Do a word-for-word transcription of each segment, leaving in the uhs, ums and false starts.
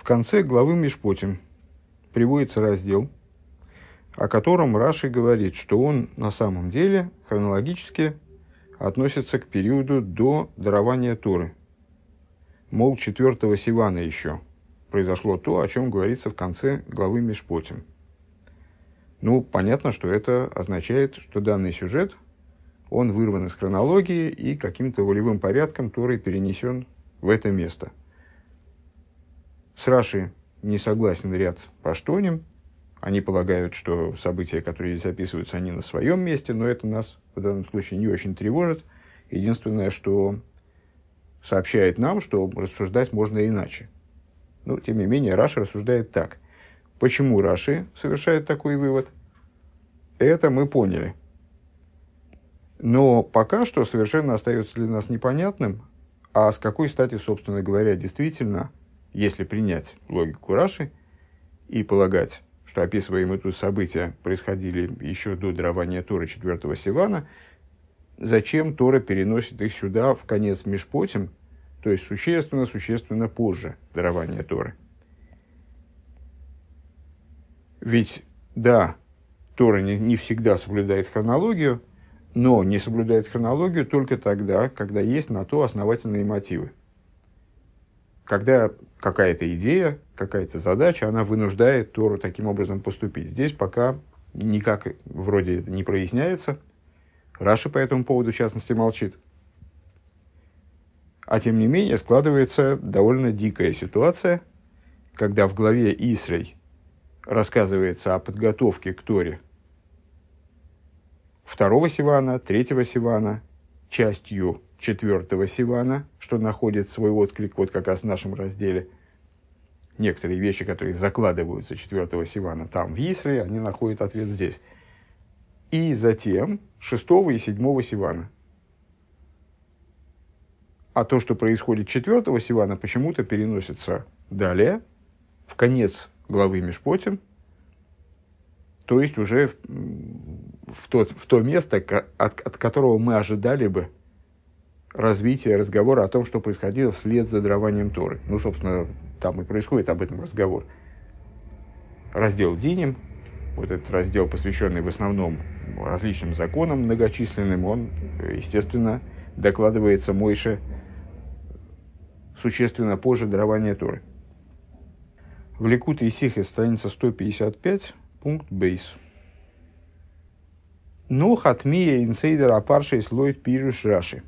В конце главы Мишпотим приводится раздел, о котором Раши говорит, что он на самом деле хронологически относится к периоду до дарования Торы. Мол, четвертого Сивана еще произошло то, о чем говорится в конце главы Мишпотим. Ну, понятно, что это означает, что данный сюжет, он вырван из хронологии и каким-то волевым порядком Торой перенесен в это место. С Раши не согласен ряд паштоним. Они полагают, что события, которые здесь описываются, они на своем месте, но это нас в данном случае не очень тревожит. Единственное, что сообщает нам, что рассуждать можно иначе. Но, тем не менее, Раши рассуждает так. Почему Раши совершает такой вывод? Это мы поняли. Но пока что совершенно остается для нас непонятным, а с какой стати, собственно говоря, действительно, если принять логику Раши и полагать, что описываемые тут события происходили еще до дарования Торы четвертого Сивана, зачем Тора переносит их сюда в конец Мишпотим, то есть существенно-существенно позже дарования Торы? Ведь, да, Тора не, не всегда соблюдает хронологию, но не соблюдает хронологию только тогда, когда есть на то основательные мотивы. Когда какая-то идея, какая-то задача, она вынуждает Тору таким образом поступить. Здесь пока никак вроде это не проясняется. Раши по этому поводу, в частности, молчит. А тем не менее, складывается довольно дикая ситуация, когда в главе Исрей рассказывается о подготовке к Торе второго Сивана, третьего Сивана, частью четвертого Сивана, что находит свой отклик вот как раз в нашем разделе. Некоторые вещи, которые закладываются четвертого Сивана там в Исре, они находят ответ здесь. И затем шестого и седьмого Сивана. А то, что происходит четвертого Сивана, почему-то переносится далее, в конец главы Мишпотим, то есть уже в, в, тот, в то место, от, от которого мы ожидали бы развития разговора о том, что происходило вслед за дарованием Торы. Ну, собственно, там и происходит об этом разговор. Раздел Диним, вот этот раздел, посвященный в основном различным законам многочисленным, он, естественно, докладывается Мойше существенно позже дарования Торы. В Ликутей Сихес, страница сто пятьдесят пять, пункт бейс. Но хатмия инсейдер апаршей слоит пируш Раши.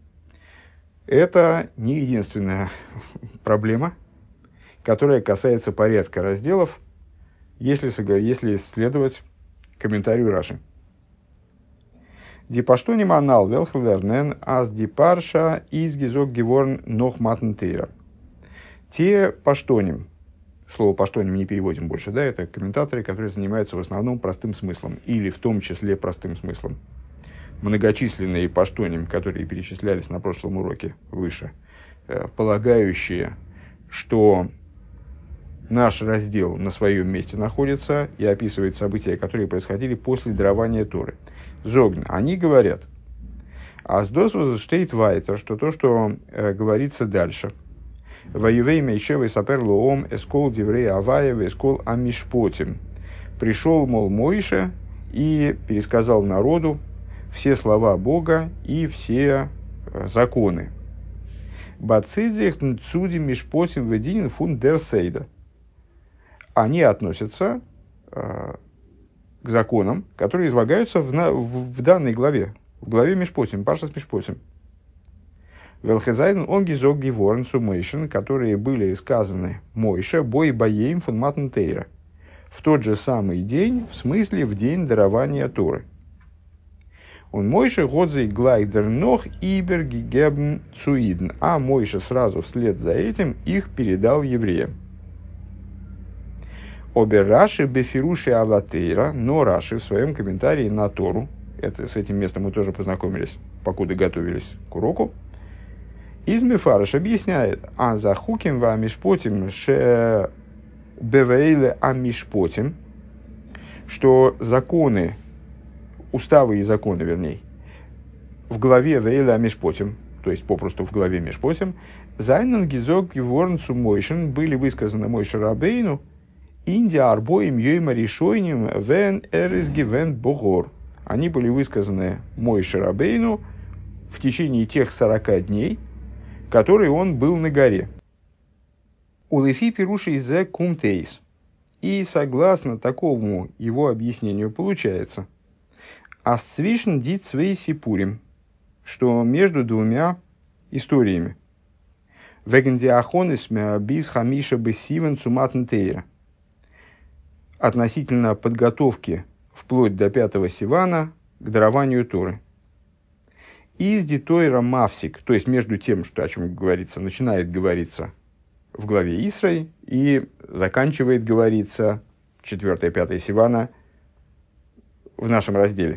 Это не единственная проблема, которая касается порядка разделов, если, если следовать комментарию Раши. Дипаштоним анал велхлернен аз дипарша из гизок геворн нох матнтейра. Те паштоним, слово паштоним не переводим больше, да, это комментаторы, которые занимаются в основном простым смыслом, или в том числе простым смыслом. Многочисленные паштоним, которые перечислялись на прошлом уроке выше, полагающие, что наш раздел на своем месте находится и описывает события, которые происходили после дарования Торы. Зогн, они говорят, а с досвоза штейт вайтер, что то, что э, говорится дальше. Воювей мейшевый сапер лоом эскол диврей аваев эскол амишпотим. Пришел, мол, Мойше и пересказал народу все слова Бога и все э, законы. Бацидзих нцуди мишпотим вединин фун дер сейда. Они относятся э, к законам, которые излагаются в, на, в, в данной главе, в главе Мишпотим, Паршас Мишпотим. Велхезайн он гизог геворн сумейшен, которые были сказаны Мойше, бой боеем фон матнтейра, в тот же самый день, в смысле в день дарования Торы. Он Мойше годзей глайдер нох ибер гигебн цуидн, а Мойше сразу вслед за этим их передал евреям. Обе Раши бефируши алатейра, но Раши в своем комментарии на Тору, это, с этим местом мы тоже познакомились, покуда готовились к уроку, из Мефарыш объясняет, а за хуким ва мишпотим ше бевейле амишпотим, что законы, уставы и законы, вернее, в главе вейле амишпотим, то есть попросту в главе Мишпотим, Зайнен гизок геворн цу Мойшен были высказаны Мойше Рабейну инди арбоим йойма решойним вен эрис гивен богор. Они были высказаны Мойше Рабейну в течение тех сорока дней, которые он был на горе. Улефи пируши зе кумтейс. И согласно такому его объяснению получается, асцвишн дит свей сипурим, что между двумя историями, вегендиахонис без хамиша бессивен цуматн тейра, относительно подготовки вплоть до пятого сивана к дарованию Торы. Из дитойра мавсик, то есть между тем, что, о чем говорится, начинает говориться в главе Исрой и заканчивает говориться четвёртое пятое сивана в нашем разделе.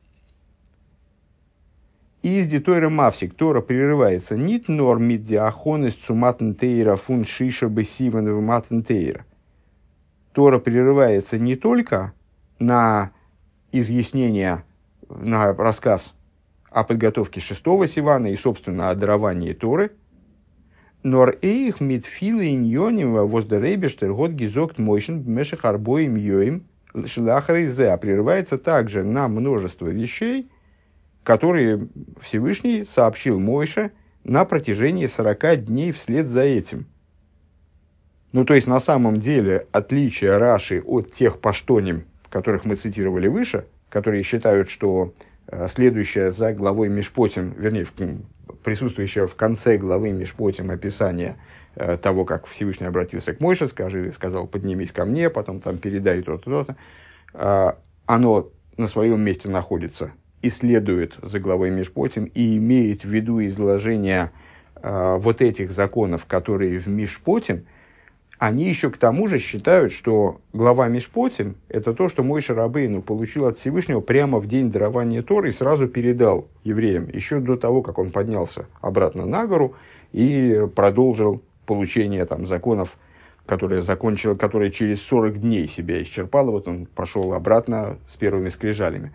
Из дитойра мавсик, Тора прерывается нит нор мид диахонес цуматн тейра фун шиша бессивен в матн тейра. Тора прерывается не только на изъяснение, на рассказ о подготовке шестого сивана и, собственно, о даровании Торы, нор эйх мит филы иньонева воздерейбештер год гизокт мойшен бмешех арбоим йоим шлахарейзе, прерывается также на множество вещей, которые Всевышний сообщил Мойше на протяжении сорока дней вслед за этим. Ну, то есть, на самом деле, отличие Раши от тех паштоним, которых мы цитировали выше, которые считают, что э, следующее за главой Мишпотим, вернее, в, присутствующее в конце главы Мишпотим описание э, того, как Всевышний обратился к Мойше, скажи, сказал, поднимись ко мне, потом там передай то-то, то-то, э, оно на своем месте находится и следует за главой Мишпотим и имеет в виду изложение э, вот этих законов, которые в Мишпотим. Они еще к тому же считают, что глава Мишпотим – это то, что Мойше Рабейну получил от Всевышнего прямо в день дарования Торы и сразу передал евреям, еще до того, как он поднялся обратно на гору и продолжил получение там, законов, которые, закончил, которые через сорок дней себя исчерпало. Вот он пошел обратно с первыми скрижалями.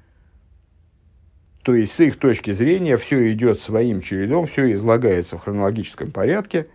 То есть, с их точки зрения, все идет своим чередом, все излагается в хронологическом порядке.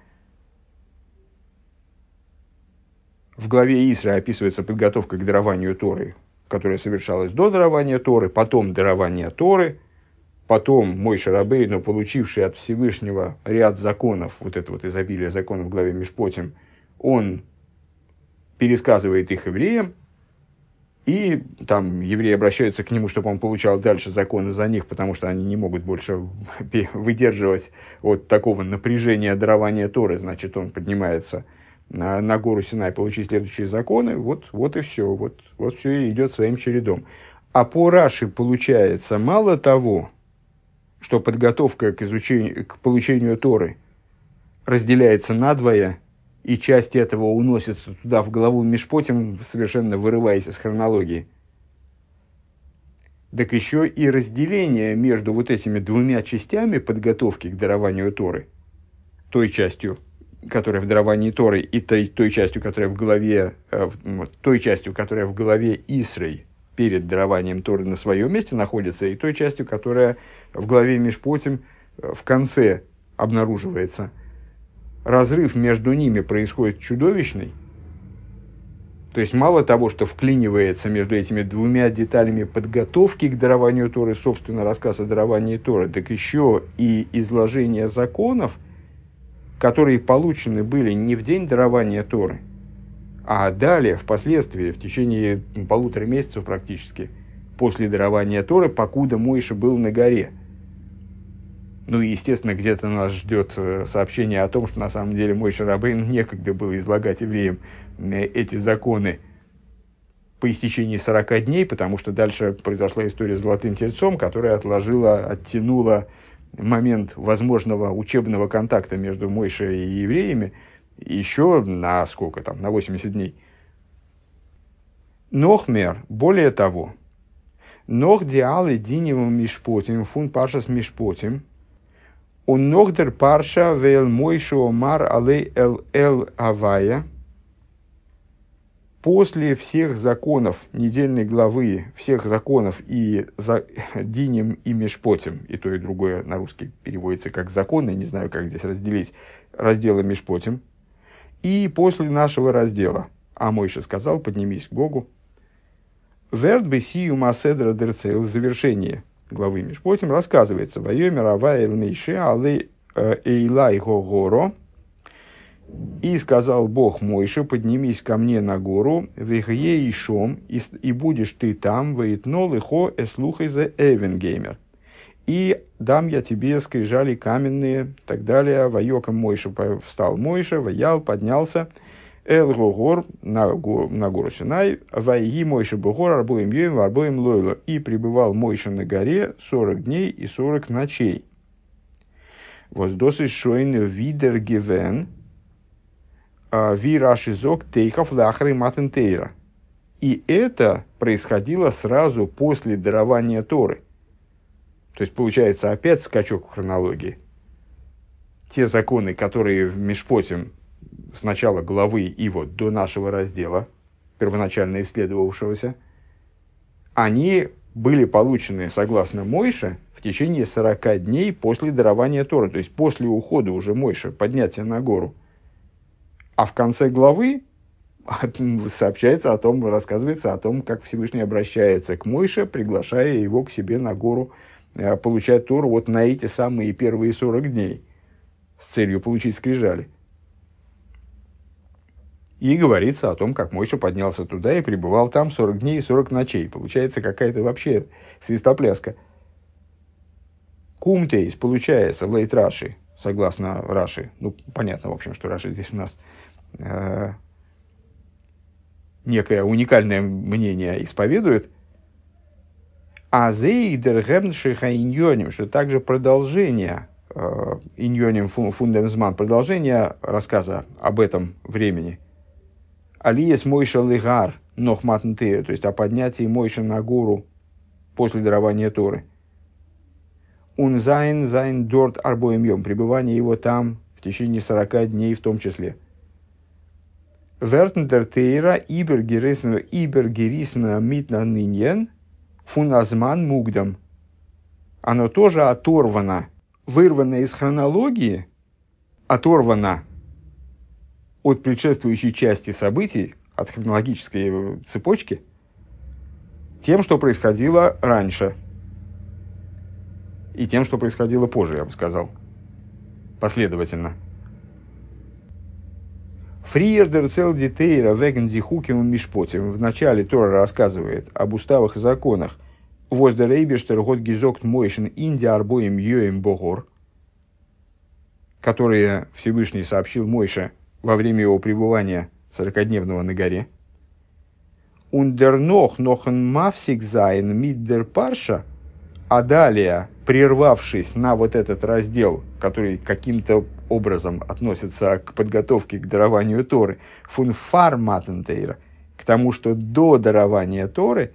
В главе Исры описывается подготовка к дарованию Торы, которая совершалась до дарования Торы, потом дарование Торы, потом Мойше Рабейну, получивший от Всевышнего ряд законов, вот это вот изобилие законов в главе Мишпотим, он пересказывает их евреям, и там евреи обращаются к нему, чтобы он получал дальше законы за них, потому что они не могут больше выдерживать вот такого напряжения дарования Торы, значит, он поднимается на, на гору Синай получить следующие законы, вот, вот и все, вот, вот все и идет своим чередом. А по Раши получается мало того, что подготовка к изучению, к получению Торы разделяется надвое, и часть этого уносится туда в главу Мишпотим, совершенно вырываясь из хронологии. Так еще и разделение между вот этими двумя частями подготовки к дарованию Торы, той частью, которая в даровании Торы, и той, той частью, которая в главе, э, той частью, которая в главе Исрой перед дарованием Торы на своем месте находится, и той частью, которая в главе Мишпотим в конце обнаруживается. Разрыв между ними происходит чудовищный. То есть, мало того, что вклинивается между этими двумя деталями подготовки к дарованию Торы, собственно, рассказ о даровании Торы, так еще и изложение законов, которые получены были не в день дарования Торы, а далее, впоследствии, в течение полутора месяцев практически, после дарования Торы, покуда Мойше был на горе. Ну и, естественно, где-то нас ждет сообщение о том, что на самом деле Мойше Рабейну некогда было излагать евреям эти законы по истечении сорока дней, потому что дальше произошла история с Золотым Тельцом, которая отложила, оттянула момент возможного учебного контакта между Мойше и евреями еще на сколько там, на восемьдесят дней. Нохмер, более того, нох диалы диневым мишпотим, фун паршас мишпотим, он ногдер парша вел Мойше омар алей эл эл авая, после всех законов недельной главы, всех законов и за, Динем и Мишпотим, и то и другое на русский переводится как законы, не знаю, как здесь разделить, раздела Мишпотим, и после нашего раздела, а Мойша сказал, поднимись к Богу, Верт бесию маседра дерцейл, в завершении главы Мишпотим рассказывается, «Вайомер авай эл мейше алей эйлай горо». И сказал Бог Мойше, поднимись ко мне на гору, вехье и шом, и будешь ты там, вейтнол ихо эслухай зе эвенгеймер. И дам я тебе скрижали каменные, так далее. Вайоком Мойше встал Мойше, ваял, поднялся, эл гогор, на гору, на гору Синай, вайги Мойше богор, арбоем йоем, арбоем лойло. И пребывал Мойше на горе сорок дней и сорок ночей. Воздосы шойн видер гивен, Вирашизок тейхов лахры матентейра. И это происходило сразу после дарования Торы. То есть, получается, опять скачок в хронологии. Те законы, которые в Мишпотим с начала главы и вот до нашего раздела, первоначально исследовавшегося, они были получены, согласно Мойше, в течение сорока дней после дарования Торы. То есть, после ухода уже Мойше, поднятия на гору. А в конце главы сообщается о том, рассказывается о том, как Всевышний обращается к Мойше, приглашая его к себе на гору получать Тору вот на эти самые первые сорок дней с целью получить скрижали. И говорится о том, как Мойша поднялся туда и пребывал там сорок дней и сорок ночей. Получается какая-то вообще свистопляска. Кумтейс, получается, лейт Раши, согласно Раши. Ну, понятно, в общем, что Раши здесь у нас э, некое уникальное мнение исповедует. А зейдер гемншиха иньоним, что также продолжение иньоним фундамзман, продолжение рассказа об этом времени. Алиес Мойша лигар нохматнтея, то есть о поднятии Мойша на гору после дарования Торы. Он зайн зайн дорт арбоем йом, пребывание его там в течение сорока дней в том числе. Вертендер тейра ибергерисна митна ныньен фуназман мугдам. Оно тоже оторвано, вырвано из хронологии, оторвано от предшествующей части событий, от хронологической цепочки, тем, что происходило раньше. И тем, что происходило позже, я бы сказал. Последовательно. Фриердер цел детейра веген дихуким мишпотим. В начале Тора рассказывает об уставах и законах. Воздер эйбештер год гизокт мойшен инди арбоем йоем богор, которые Всевышний сообщил Мойше во время его пребывания сорокадневного на горе. Ундернох нохен мавсик зайн миддер парша. А далее, прервавшись на вот этот раздел, который каким-то образом относится к подготовке к дарованию Торы, фун фарматентейра, к тому, что до дарования Торы,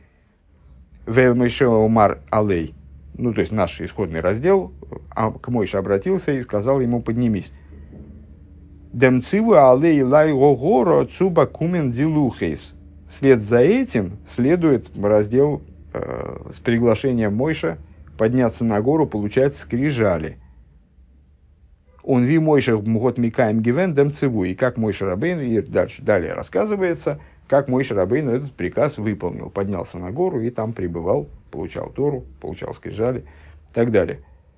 Умар алей, ну, то есть наш исходный раздел, а к Мойше обратился и сказал ему: поднимись. Демциву алей лай гогоро цуба кумен дилухейс. Вслед за этим следует раздел э, с приглашением Мойше подняться на гору, получать скрижали. Он ви Мойше год микаем гивен демциву. И как Мойше Рабейну, и дальше, далее рассказывается, как Мойше Рабейну этот приказ выполнил. Поднялся на гору и там пребывал, получал Тору, получал скрижали и так далее.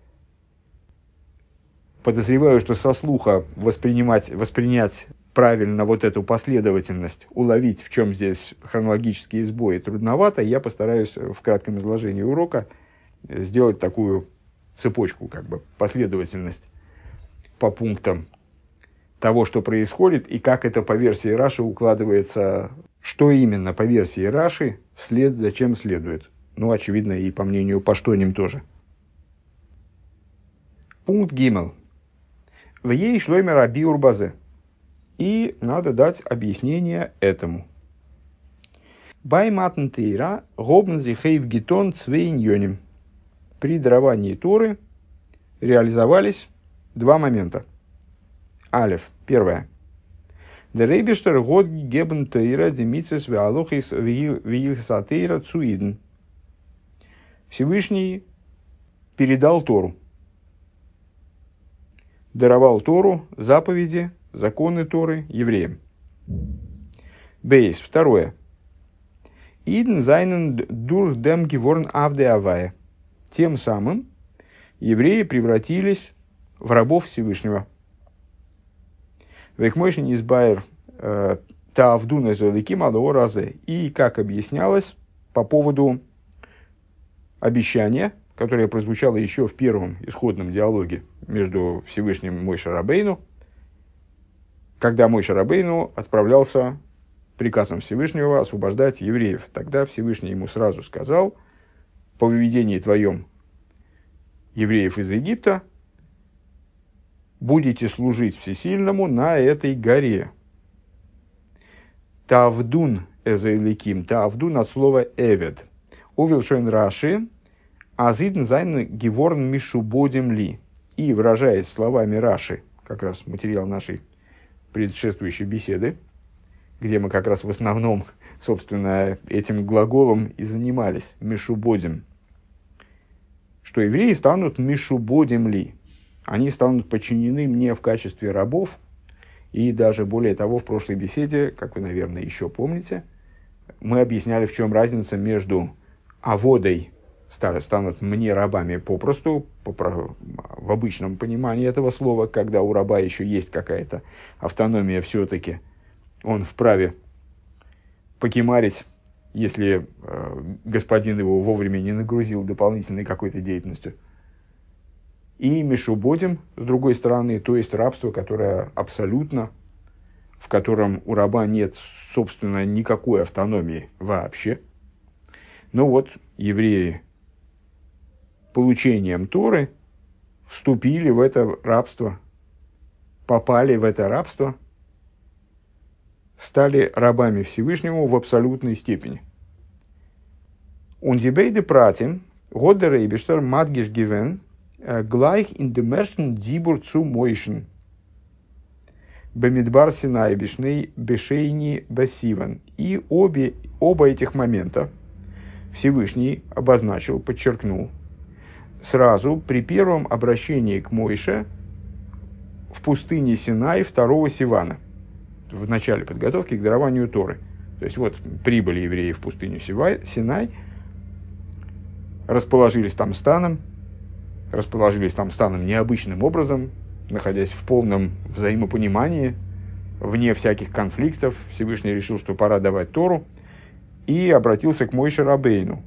Подозреваю, что со слуха воспринимать, воспринять правильно вот эту последовательность, уловить, в чем здесь хронологические сбои, трудновато. Я постараюсь в кратком изложении урока сделать такую цепочку, как бы последовательность по пунктам того, что происходит, и как это по версии Раши укладывается, что именно по версии Раши вслед за чем следует. Ну, очевидно, и по мнению Паштоним тоже. Пункт Гимел. В ей шлоймер аби урбазе. И надо дать объяснение этому. Байматн тейра гобн зихейв гитон цвейньоним. При даровании Торы реализовались два момента. Алеф. Первое. Der Рейбештер год гебен тейра демитсвес веалохис веилхсатейра цуиден. Всевышний передал Тору. Даровал Тору, заповеди, законы Торы евреям. Бейс. Второе. Иден зайнен дур дем геворн авде авая. Тем самым евреи превратились в рабов Всевышнего. Векмойшин избайр таавдуна золиким алоо разе. И, как объяснялось, по поводу обещания, которое прозвучало еще в первом исходном диалоге между Всевышним и Моше Рабейну, когда Моше Рабейну отправлялся приказом Всевышнего освобождать евреев. Тогда Всевышний ему сразу сказал: по выведении твоем евреев из Египта будете служить Всесильному на этой горе. Тавдун эзейликим. Тавдун от слова эвед. Увелшойн Раши. Азидн зайн геворн мишубодим ли. И, выражаясь словами Раши, как раз материал нашей предшествующей беседы, где мы как раз в основном, собственно, этим глаголом и занимались, мишубодим, что евреи станут мишубодим ли. Они станут подчинены мне в качестве рабов. И даже более того, в прошлой беседе, как вы, наверное, еще помните, мы объясняли, в чем разница между аводой, станут мне рабами попросту, в обычном понимании этого слова, когда у раба еще есть какая-то автономия все-таки, он вправе покемарить, если э, господин его вовремя не нагрузил дополнительной какой-то деятельностью. И мишубодим, с другой стороны, то есть рабство, которое абсолютно, в котором у раба нет, собственно, никакой автономии вообще. Но вот евреи получением Торы вступили в это рабство, попали в это рабство, стали рабами Всевышнему в абсолютной степени. Und die beide Pratim, Gott der Eibishter, Madgish given, gleich in dem ersten Dibur zu Moischen. Бемидбар Синай Бишней Бешейни Басиван. И обе, оба этих момента Всевышний обозначил, подчеркнул сразу при первом обращении к Моше в пустыне Синай второго Сивана, в начале подготовки к дарованию Торы. То есть вот прибыли евреи в пустыню Синай, расположились там станом, расположились там станом необычным образом, находясь в полном взаимопонимании, вне всяких конфликтов. Всевышний решил, что пора давать Тору, и обратился к Моше Рабейну.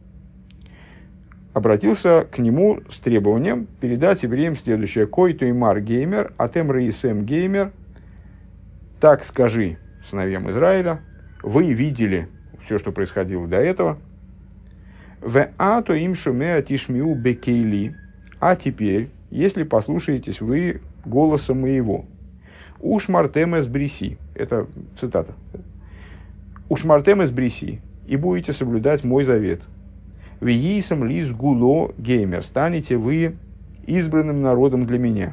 Обратился к нему с требованием передать евреям следующее: «Кой туймар геймер, атем рейсем геймер». Так скажи сыновьям Израиля: вы видели все, что происходило до этого. «В ато им шумеа тишмиу бекейли». А теперь, если послушаетесь вы голоса моего. «Ушмартем эс бриси». Это цитата. «Ушмартем эс бриси». И будете соблюдать мой завет. «Виисам лис гуло геймер». Станете вы избранным народом для меня.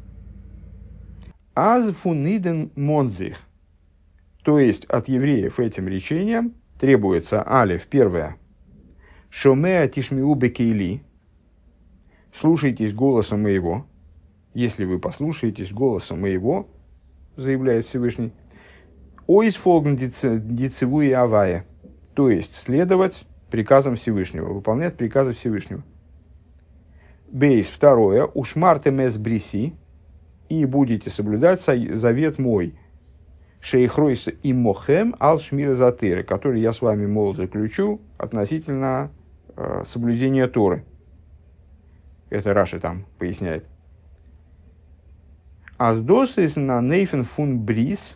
«Аз фуниден монзих». То есть от евреев этим речением требуется алеф, первое. «Шомеа тишмиу бекейли». Слушайтесь голоса моего. Если вы послушаетесь голоса моего, заявляет Всевышний, «Ойс фолген дицевуи авая». То есть следовать приказам Всевышнего, выполнять приказы Всевышнего. Бейс, второе. «Ушмартем эс бриси». И будете соблюдать завет мой. «Шейхройс и мохем ал шмира затыры», который я с вами, мол, заключу относительно э, соблюдения Торы. Это Раши там поясняет. «Аздос из на нейфен фун брис».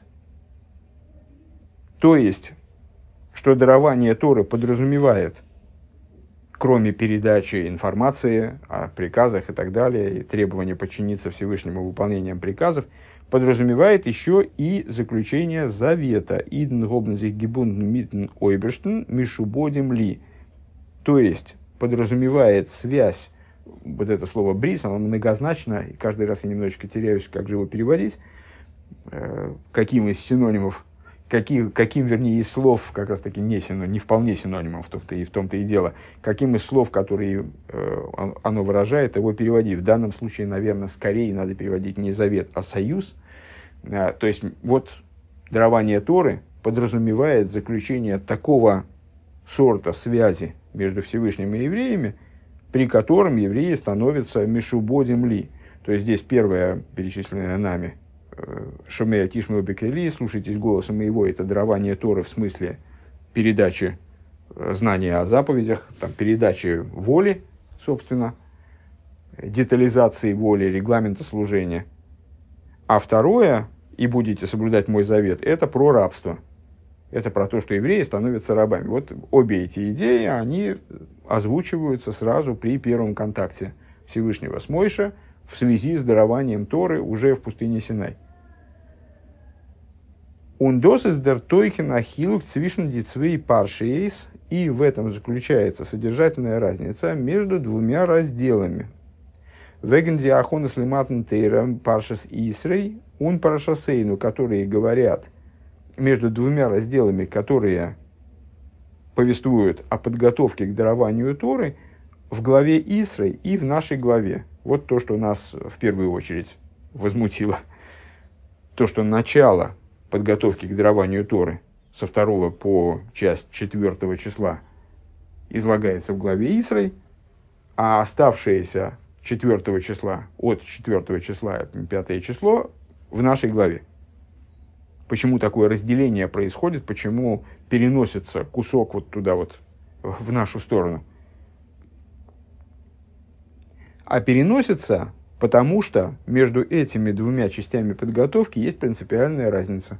То есть, что дарование Торы подразумевает, кроме передачи информации о приказах и так далее, и требования подчиниться Всевышнему выполнением приказов, подразумевает еще и заключение завета. «Иден гобнзих гибунд митн ойберштен мишубодим ли». То есть, подразумевает связь, вот это слово «брис», оно многозначно, и каждый раз я немножечко теряюсь, как же его переводить. э, каким из синонимов, каким, каким, вернее, из слов, как раз таки не, синоним, не вполне синонимом, в том-то и, в том-то и дело, каким из слов, которые э, оно выражает, его переводить. В данном случае, наверное, скорее надо переводить не завет, а союз. Э, то есть, вот дарование Торы подразумевает заключение такого сорта связи между Всевышним и евреями, при котором евреи становятся мишубодим ли. То есть здесь первое, перечисленное нами, шумея тишмео бекели, слушайтесь голоса моего, это дарование Торы в смысле передачи знания о заповедях, там, передачи воли, собственно, детализации воли, регламента служения. А второе, и будете соблюдать мой завет, это про рабство. Это про то, что евреи становятся рабами. Вот обе эти идеи, они озвучиваются сразу при первом контакте Всевышнего с Мойше в связи с дарованием Торы уже в пустыне Синай. Ундосис дер тойхен ахилук цвишн дицвей паршиейс, и в этом заключается содержательная разница между двумя разделами. Вегенди ахонес лиматн тейра паршас исрей ун парашасейну, которые говорят между двумя разделами, которые повествуют о подготовке к дарованию Торы в главе Исрей и в нашей главе. Вот то, что нас в первую очередь возмутило. То, что начало подготовки к дарованию Торы со второго по часть четвертого числа излагается в главе Исрей, а оставшееся четвертого числа, от четвертого числа, пятое число, в нашей главе. Почему такое разделение происходит, почему переносится кусок вот туда вот, в нашу сторону. А переносится, потому что между этими двумя частями подготовки есть принципиальная разница.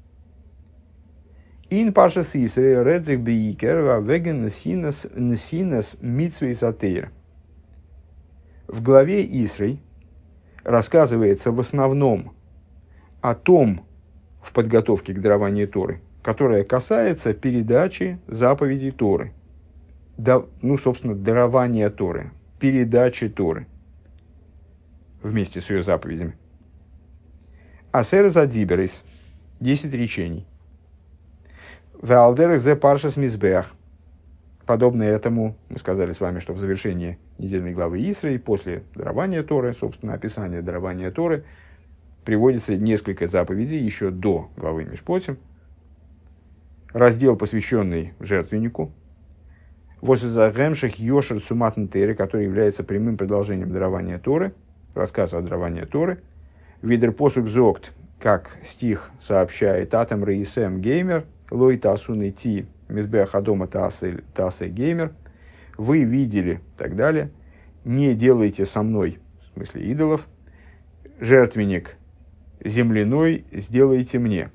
Ин пашас Исрей редзих бейкер веген нсинас нсинас митсвей сатейр. В главе Исрей рассказывается в основном о том, в подготовке к дарованию Торы, которая касается передачи заповедей Торы. Да, ну, собственно, дарования Торы, передачи Торы вместе с ее заповедями. Асер задиберис, десять речений. Веалдерах зе паршас мизбеах. Подобно этому, мы сказали с вами, что в завершении недельной главы Исрей, после дарования Торы, собственно, описание дарования Торы, приводится несколько заповедей еще до главы Мишпотим. Раздел, посвященный жертвеннику. Воззагемших Йошер Суматн Теры, который является прямым продолжением дарования Торы, рассказ о даровании Торы. Видер посук зогт, как стих сообщает, Атам Раисем Геймер, Лой Тасун Ити, Мизбех Адома Тасе Геймер. Вы видели, и так далее. Не делайте со мной, в смысле идолов, жертвенник земляной сделайте мне.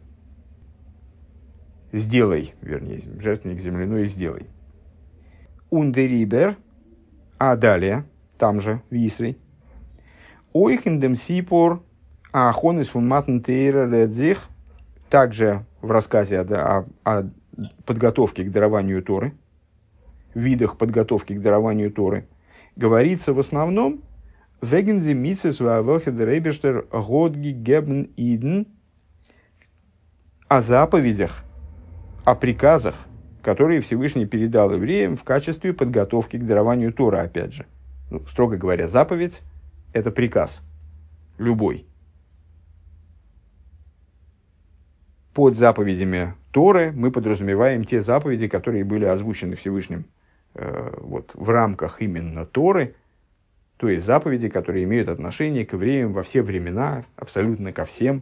Сделай, вернее, жертвенник земляной сделай. Ундерибер, а далее, там же, в Исрей. Ойхендем сипор, ахонис фун матн тейра редзих, также в рассказе о, о, о подготовке к дарованию Торы, видах подготовки к дарованию Торы, говорится в основном Вегензи митсес ваавелхед рейбештер годги гебн иден, о заповедях, о приказах, которые Всевышний передал евреям в качестве подготовки к дарованию Торы, опять же. Ну, строго говоря, заповедь – это приказ. Любой. Под заповедями Торы мы подразумеваем те заповеди, которые были озвучены Всевышним э, вот, в рамках именно Торы, то есть заповеди, которые имеют отношение к евреям во все времена, абсолютно ко всем.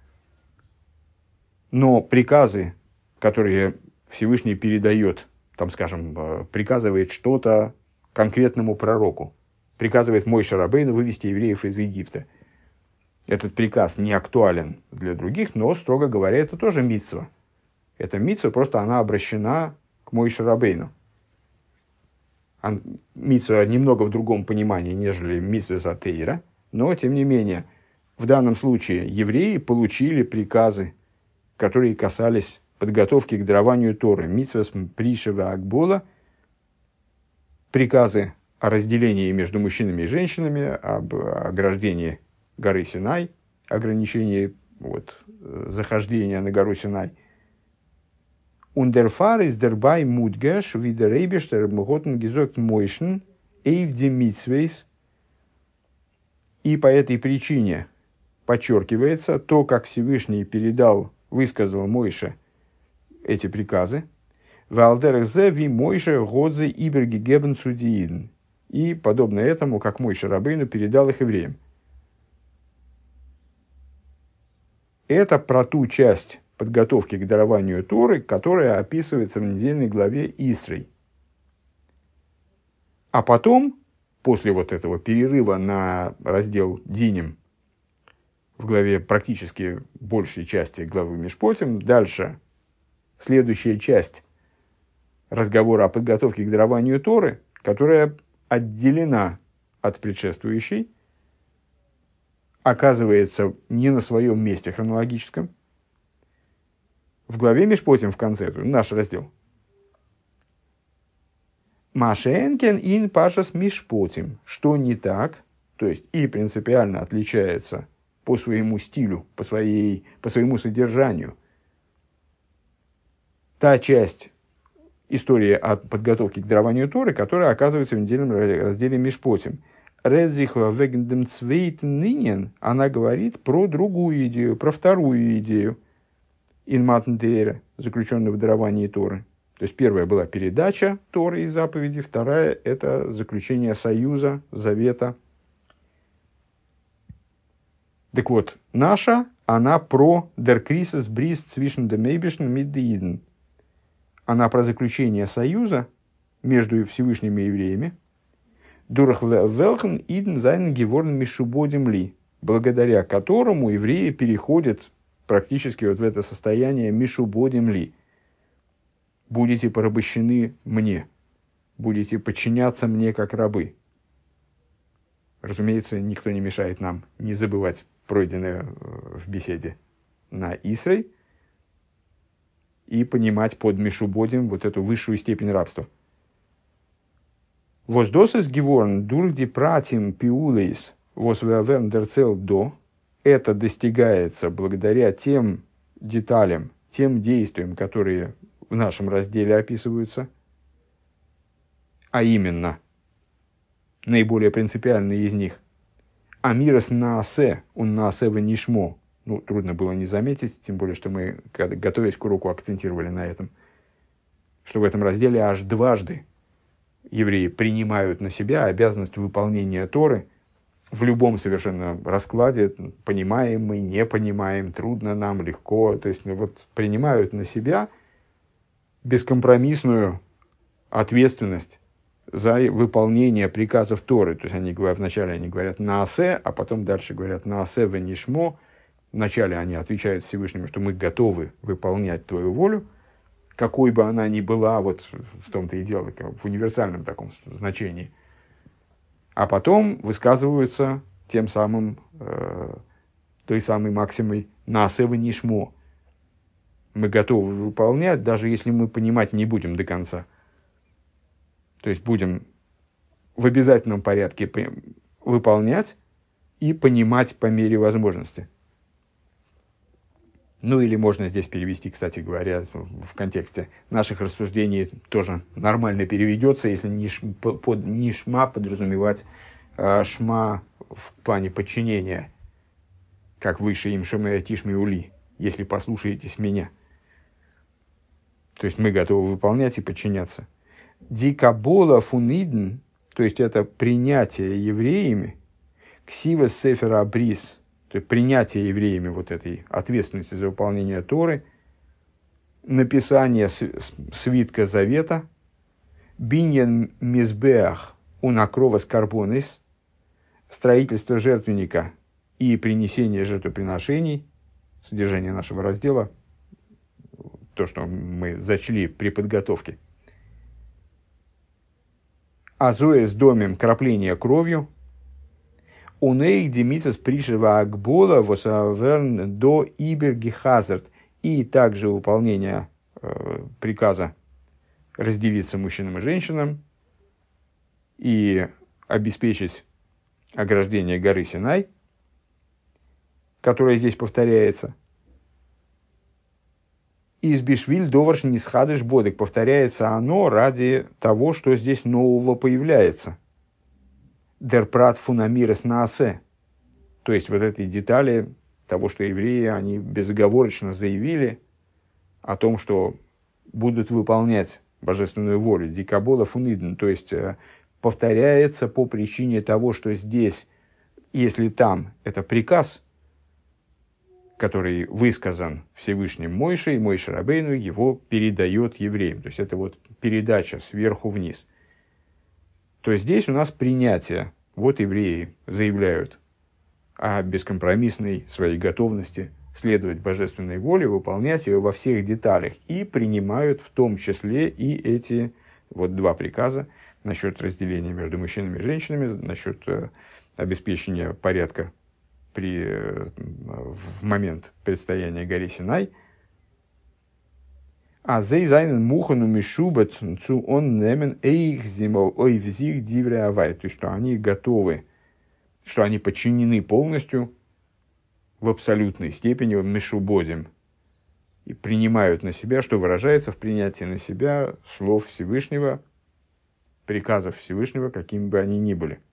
Но приказы, которые Всевышний передает, там, скажем, приказывает что-то конкретному пророку, приказывает Мойше Рабейну вывести евреев из Египта. Этот приказ не актуален для других, но, строго говоря, это тоже мицва. Эта мицва, просто она обращена к Мойше Рабейну. Мицва немного в другом понимании, нежели мицва затейра, но, тем не менее, в данном случае евреи получили приказы, которые касались подготовки к дарованию Торы. Мицва пришева акбола, приказы о разделении между мужчинами и женщинами, об ограждении горы Синай, ограничении вот, захождения на гору Синай. Ундерфар из дербай мудгеш видерейбештер мготен гизок мойшен эйвди митсвейс. И по этой причине подчеркивается то, как Всевышний передал, высказал Мойше эти приказы. Валдерзе ви Мойше годзе иберги гебен судиидн. И подобно этому, как Мойше Рабейну передал их евреям. Это про ту часть подготовки к дарованию Торы, которая описывается в недельной главе Исрей. А потом, после вот этого перерыва на раздел Диним, в главе практически большей части главы Мишпотим, дальше следующая часть разговора о подготовке к дарованию Торы, которая отделена от предшествующей, оказывается не на своем месте хронологическом. В главе Мишпотим в конце, наш раздел. Машенкен ин пашас Мишпотим. Что не так, то есть и принципиально отличается по своему стилю, по, своей, по своему содержанию. Та часть истории о подготовке к дарованию Торы, которая оказывается в недельном разделе Мишпотим. Редзихва вегендем цвейтен нинен, она говорит про другую идею, про вторую идею инматнтейра, заключенную в даровании Торы. То есть первая была передача Торы и заповеди, вторая – это заключение союза, завета. Так вот, наша, она про der Krisis Bris zwischen dem Eibischen mit den. Она про заключение союза между Всевышними и евреями, durch welchen Iden seinen geworden Mishubodим ли, благодаря которому евреи переходят практически вот в это состояние Мишубодим ли. Будете порабощены мне, будете подчиняться мне как рабы. Разумеется, никто не мешает нам не забывать пройденное в беседе на Исрей и понимать под Мишубодим вот эту высшую степень рабства. Воздосес геворн дурди пратим пиулейс восвеаверн дерцел до. Это достигается благодаря тем деталям, тем действиям, которые в нашем разделе описываются, а именно наиболее принципиальные из них. Амирас наасе, ун наасе венишмо. Ну, трудно было не заметить, тем более, что мы, когда, готовясь к уроку, акцентировали на этом, что в этом разделе аж дважды евреи принимают на себя обязанность выполнения Торы в любом совершенно раскладе, понимаем мы, не понимаем, трудно нам, легко, то есть вот принимают на себя бескомпромиссную ответственность за выполнение приказов Торы. То есть они говорят, вначале они говорят «наасе», а потом дальше говорят «наасе венишмо». Вначале они отвечают Всевышнему, что мы готовы выполнять твою волю, какой бы она ни была, вот в том-то и дело, в универсальном таком значении. А потом высказываются тем самым, э, той самой максимой «наасе венишмо». Мы готовы выполнять, даже если мы понимать не будем до конца. То есть будем в обязательном порядке выполнять и понимать по мере возможности. Ну или можно здесь перевести, кстати говоря, в контексте наших рассуждений тоже нормально переведется, если не ш, под не шма подразумевать а шма в плане подчинения, как выше им шемея тишми ули, если послушаетесь меня. То есть мы готовы выполнять и подчиняться. Дикабола фунидн, то есть это принятие евреями, ксива сефера абрис, то есть принятие евреями вот этой ответственности за выполнение Торы, написание свитка завета, биньян мизбеах унакрова скарбонис, строительство жертвенника и принесение жертвоприношений, содержание нашего раздела, то, что мы зачли при подготовке. Азоэ с домем крапление кровью. Унейх демисас пришива акбола восаверн до иберги хазард. И также выполнение э, приказа разделиться мужчинам и женщинам и обеспечить ограждение горы Синай. которое здесь повторяется. Из бишвиль доварш не схадыш бодек. Повторяется оно ради того, что здесь нового появляется. Дер прат фунамирес наасе. То есть вот этой детали того, что евреи, они безоговорочно заявили о том, что будут выполнять божественную волю. Дикабола фунидн. То есть повторяется по причине того, что здесь, если там это приказ, который высказан Всевышним Мойше, и Мойше Рабейну его передает евреям. То есть это вот передача сверху вниз. То здесь у нас принятие. Вот евреи заявляют о бескомпромиссной своей готовности следовать божественной воле, выполнять ее во всех деталях. И принимают в том числе и эти вот два приказа насчет разделения между мужчинами и женщинами, насчет э, обеспечения порядка при, в момент предстояния горы Синай. А зей зайнен мухану мишубат цу он немен эйх зимол ой взих дивре авай. То есть, что они готовы, что они подчинены полностью в абсолютной степени мишубодим и принимают на себя, что выражается в принятии на себя слов Всевышнего, приказов Всевышнего, какими бы они ни были.